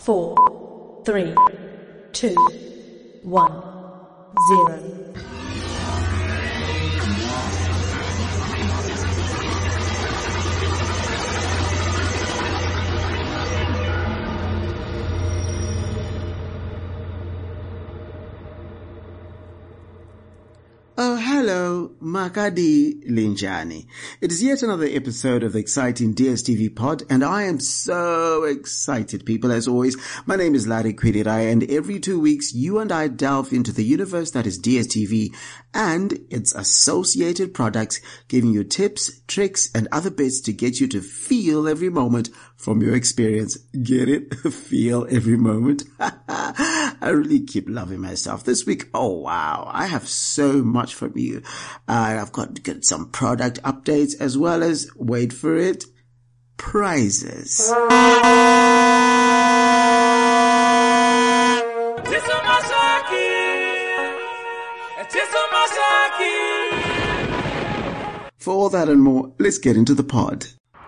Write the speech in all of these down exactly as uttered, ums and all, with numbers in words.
Four, three, two, one, zero. Oh, hello, Makadi Linjani. It is yet another episode of the exciting D S T V pod, and I am so excited, people, as always. My name is Larry Kwirirai, and every two weeks, you and I delve into the universe that is D S T V and its associated products, giving you tips, tricks, and other bits to get you to feel every moment from your experience. Get it? Feel every moment. I really keep loving myself. This week, oh wow, I have so much from you. Uh, I've got, got some product updates as well as, wait for it, prizes. For all that and more, let's get into the pod.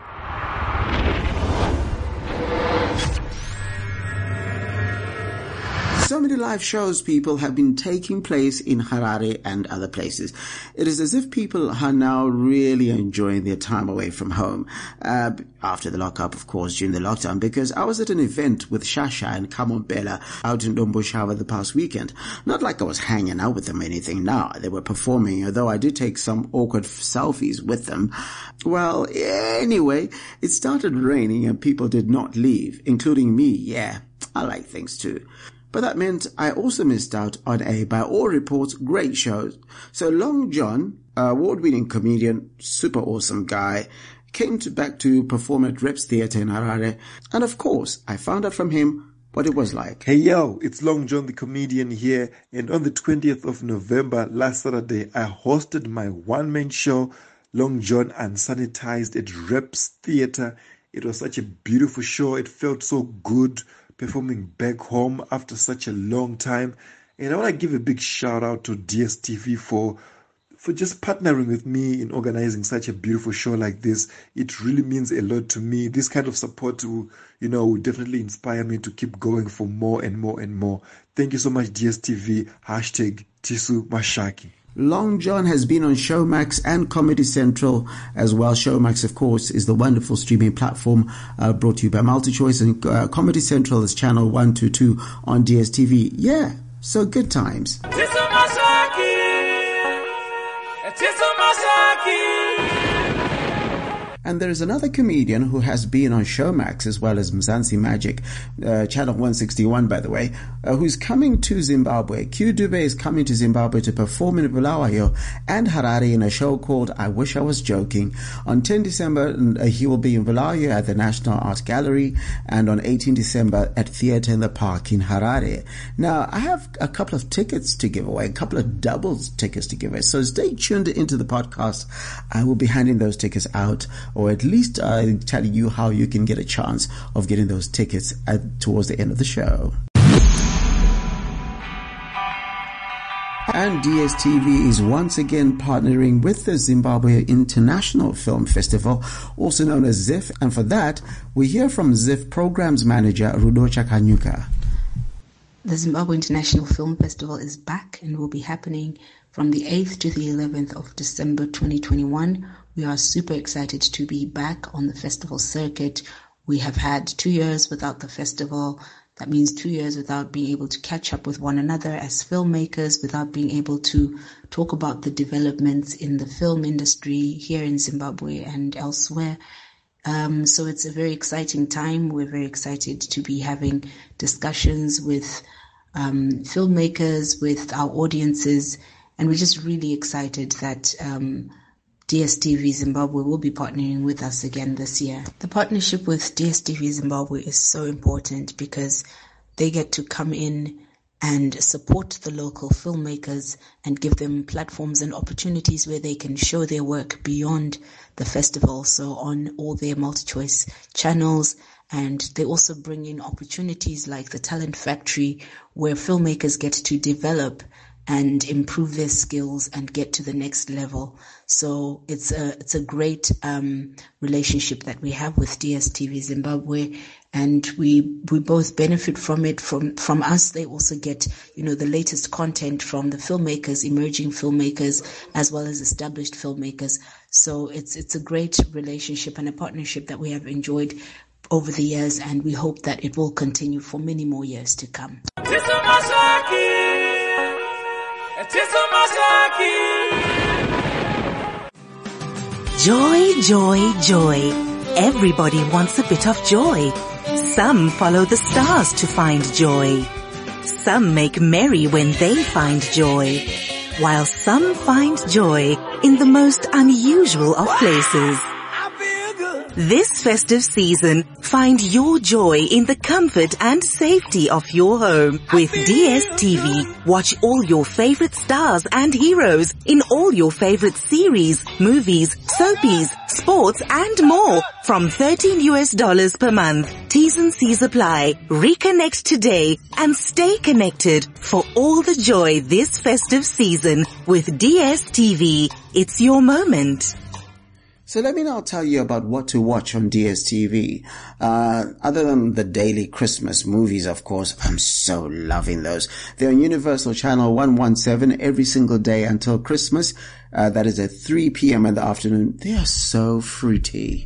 So many live shows, people, have been taking place in Harare and other places. It is as if people are now really enjoying their time away from home. Uh, after the lockup, of course, during the lockdown, because I was at an event with Shasha and Kamompela out in Domboshava the past weekend. Not like I was hanging out with them or anything. No, they were performing, although I did take some awkward selfies with them. Well, anyway, it started raining and people did not leave, including me. Yeah, I like things too. But that meant I also missed out on a, by all reports, great show. So Long John, award-winning comedian, super awesome guy, came to back to perform at Reps Theatre in Harare. And of course, I found out from him what it was like. Hey yo, it's Long John the comedian here. And on the twentieth of November, last Saturday, I hosted my one-man show, Long John Unsanitized, at Reps Theatre. It was such a beautiful show. It felt so good performing back home after such a long time. And I want to give a big shout out to D S T V for for just partnering with me in organizing such a beautiful show like this. It really means a lot to me. This kind of support will, you know, will definitely inspire me to keep going for more and more and more. Thank you so much, D S T V. Hashtag Tisu Mashaki. Long John has been on Showmax and Comedy Central as well. Showmax, of course, is the wonderful streaming platform uh, brought to you by MultiChoice, and uh, Comedy Central is channel one two two on D S T V. Yeah, so good times. And there is another comedian who has been on Showmax as well as Mzansi Magic, uh, channel one sixty-one, by the way, uh, who's coming to Zimbabwe. Q Dube is coming to Zimbabwe to perform in Bulawayo and Harare in a show called I Wish I Was Joking. On tenth December, uh, he will be in Bulawayo at the National Art Gallery, and on eighteenth December at Theatre in the Park in Harare. Now, I have a couple of tickets to give away, a couple of doubles tickets to give away, so stay tuned into the podcast. I will be handing those tickets out, or at least uh, telling you how you can get a chance of getting those tickets at, towards the end of the show. And D S T V is once again partnering with the Zimbabwe International Film Festival, also known as ZIF, and for that, we hear from ZIF Programs Manager Rudocha Kanyuka. The Zimbabwe International Film Festival is back and will be happening from the eighth to the eleventh of December twenty twenty-one. We are super excited to be back on the festival circuit. We have had two years without the festival. That means two years without being able to catch up with one another as filmmakers, without being able to talk about the developments in the film industry here in Zimbabwe and elsewhere. Um, so it's a very exciting time. We're very excited to be having discussions with um, filmmakers, with our audiences, and we're just really excited that um, D S T V Zimbabwe will be partnering with us again this year. The partnership with D S T V Zimbabwe is so important because they get to come in and support the local filmmakers and give them platforms and opportunities where they can show their work beyond the festival, so on all their MultiChoice channels. And they also bring in opportunities like the Talent Factory, where filmmakers get to develop and improve their skills and get to the next level. So it's a it's a great um, relationship that we have with D S T V Zimbabwe, and we we both benefit from it. From from us, they also get, you know, the latest content from the filmmakers, emerging filmmakers, as well as established filmmakers. So it's it's a great relationship and a partnership that we have enjoyed over the years, and we hope that it will continue for many more years to come. Joy, joy, joy. Everybody wants a bit of joy. Some follow the stars to find joy. Some make merry when they find joy, while some find joy in the most unusual of places. This festive season, find your joy in the comfort and safety of your home with D S T V. Watch all your favorite stars and heroes in all your favorite series, movies, soapies, sports, and more from thirteen U S dollars per month. T's and C's apply. Reconnect today and stay connected for all the joy this festive season with D S T V. It's your moment. So let me now tell you about what to watch on D S T V. Uh, other than the daily Christmas movies, of course, I'm so loving those. They're on Universal Channel one seventeen every single day until Christmas. Uh, that is at three p.m. in the afternoon. They are so fruity.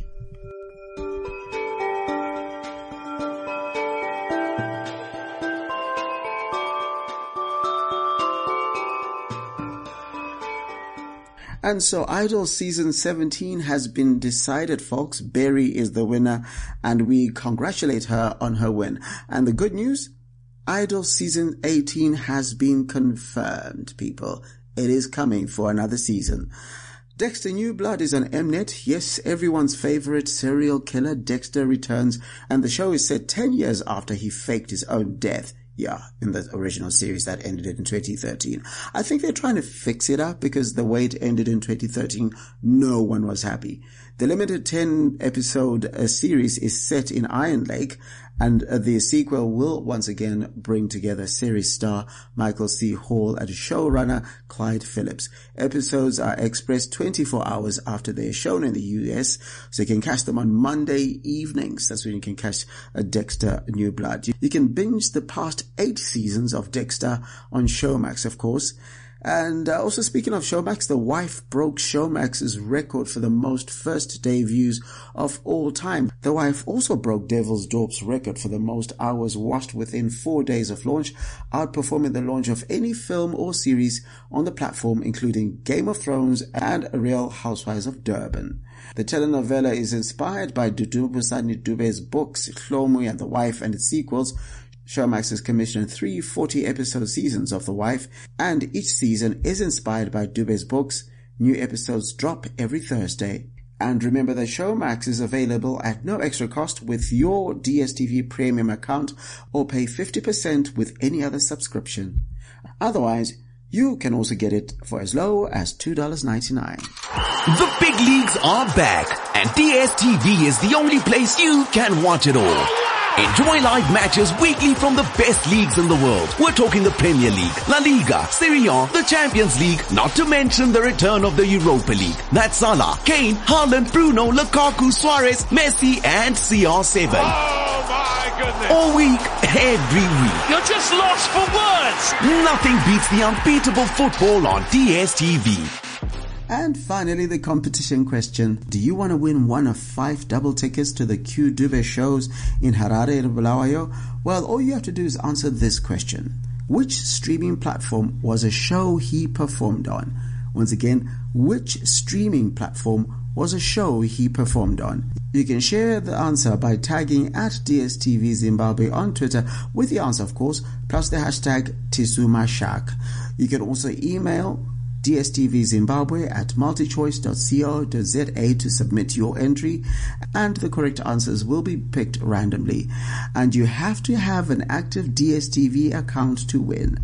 And so Idol Season seventeen has been decided, folks. Berry is the winner, and we congratulate her on her win. And the good news, Idol Season eighteen has been confirmed, people. It is coming for another season. Dexter New Blood is on Mnet. Yes, everyone's favorite serial killer, Dexter, returns, and the show is set ten years after he faked his own death. Yeah, in the original series that ended in twenty thirteen. I think they're trying to fix it up because the way it ended in twenty thirteen, no one was happy. The limited ten episode uh, series is set in Iron Lake, and uh, the sequel will once again bring together series star Michael C. Hall and showrunner Clyde Phillips. Episodes are expressed twenty-four hours after they are shown in the U S, so you can catch them on Monday evenings. That's when you can catch a Dexter New Blood. You, you can binge the past eight seasons of Dexter on Showmax, of course. And uh, also speaking of Showmax, The Wife broke Showmax's record for the most first day views of all time. The Wife also broke Devil's Dorp's record for the most hours watched within four days of launch, outperforming the launch of any film or series on the platform, including Game of Thrones and Real Housewives of Durban. The telenovela is inspired by Dudu Busani Dube's books, Hlomu and The Wife and its sequels. Showmax has commissioned three forty-episode seasons of The Wife, and each season is inspired by Dube's books. New episodes drop every Thursday. And remember that Showmax is available at no extra cost with your D S T V Premium account, or pay fifty percent with any other subscription. Otherwise, you can also get it for as low as two dollars and ninety-nine cents. The big leagues are back, and D S T V is the only place you can watch it all. Enjoy live matches weekly from the best leagues in the world. We're talking the Premier League, La Liga, Serie A, the Champions League, not to mention the return of the Europa League. That's Salah, Kane, Haaland, Bruno, Lukaku, Suarez, Messi, and C R seven. Oh my goodness. All week, every week. You're just lost for words. Nothing beats the unbeatable football on D S T V. And finally, the competition question. Do you want to win one of five double tickets to the Q Dube shows in Harare and Bulawayo? Well, all you have to do is answer this question. Which streaming platform was a show he performed on? Once again, which streaming platform was a show he performed on? You can share the answer by tagging at D S T V Zimbabwe on Twitter with the answer, of course, plus the hashtag TisumaShark. You can also email D S T V Zimbabwe at multichoice dot co dot za to submit your entry, and the correct answers will be picked randomly. And you have to have an active D S T V account to win.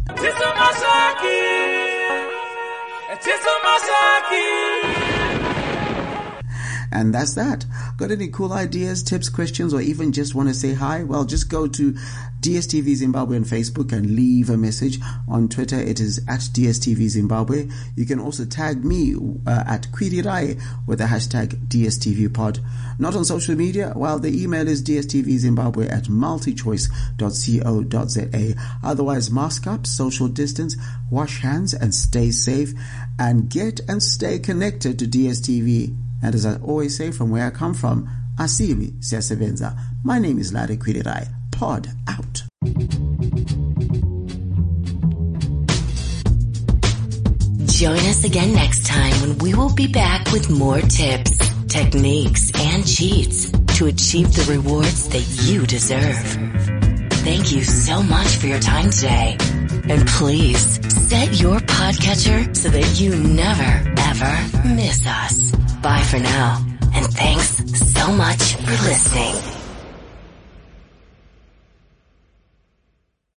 And that's that. Got any cool ideas, tips, questions, or even just want to say hi? Well, just go to D S T V Zimbabwe on Facebook and leave a message. On Twitter, it is at D S T V Zimbabwe. You can also tag me uh, at Kwirirai with the hashtag D S T V Pod. Not on social media? Well, the email is D S T V Zimbabwe at multichoice dot co dot za. Otherwise, mask up, social distance, wash hands, and stay safe. And get and stay connected to D S T V. And as I always say, from where I come from, Asibi Siyasebenza. My name is Larry Kwirirai. Pod out. Join us again next time when we will be back with more tips, techniques, and cheats to achieve the rewards that you deserve. Thank you so much for your time today. And please set your podcatcher so that you never, ever miss us. Bye for now. And thanks so much for listening.